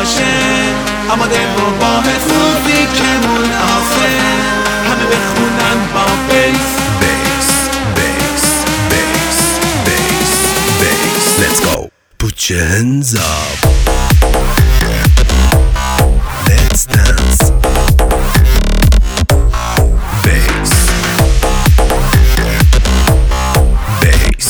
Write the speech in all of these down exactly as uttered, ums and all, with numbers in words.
باشه، آماده مباحث موزیکمون آسه، همه بخونن با بیس Bass, bass, bass, bass, bass. Let's go. Put your hands up. Let's dance. Bass, bass.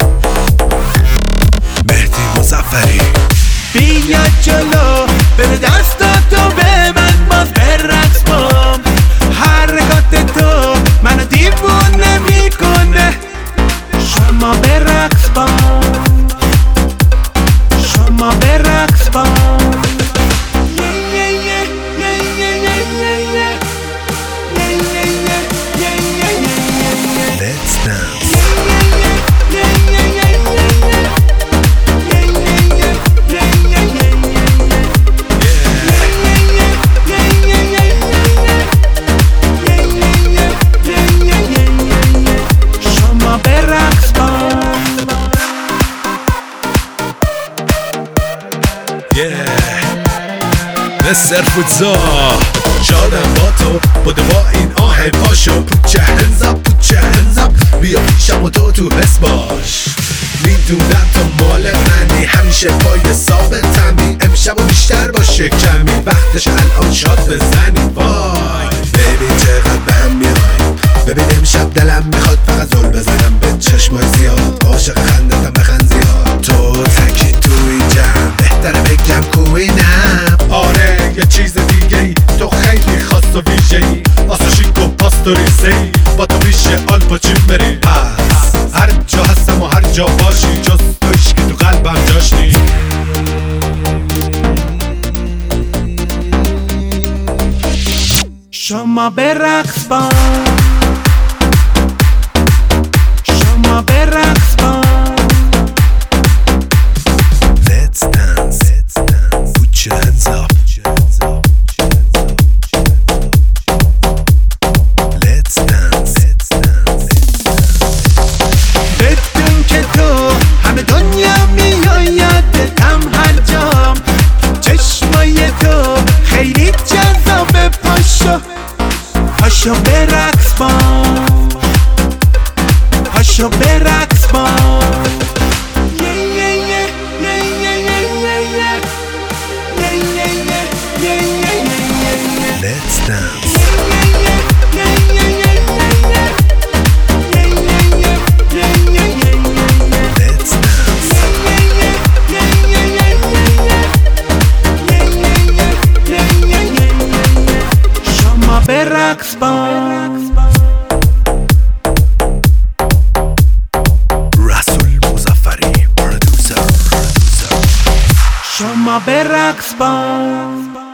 مهدی مظفری بیا جلو بده دستاتو به من، باز برقص بام حرکات تو منو دیوونه میکنه. شما برقص بام، شما برقص بام. Let's dance. مستر فوتزا شادم با تو بوده با این آه پاشو. پوچه هنزاب پوچه هنزاب بیا پیشم و تو تو حس باش. میدونم تو مال منی، همیشه پای ثابتمی. امشب و بیشتر باشه کمی، وقتش الان شاد بزنی. وای ببین چقدر بهم میای، ببین امشب دلم میخواد فقط زل بزنم به چشمای زیاد. عاشق خندتم بخند زیاد، تو تکی تو این جمع بهتره بگم کوینم. آره یه چیز دیگه ای، تو خیلی خاص و ویژه ای، آسو شیک و پاستوریزه ای، با تو میشه آلپاچین بری. پس هر جا هستم و هر جا باشی، جز تویش که تو قلبم جاشنی. شما برقص بام، شما برقص بام. Let's dance, let's dance. Put your hands up. Let's dance, let's dance. بدون که تو همه دنیا میآیدم هر جام. چشمای تو خیلی جذابه، پاشو پاشو برقص بام، پاشو برقص بام. Let's dance. Let's dance. شما برقص بام. رسول مظفری پرودوسر. شما برقص بام.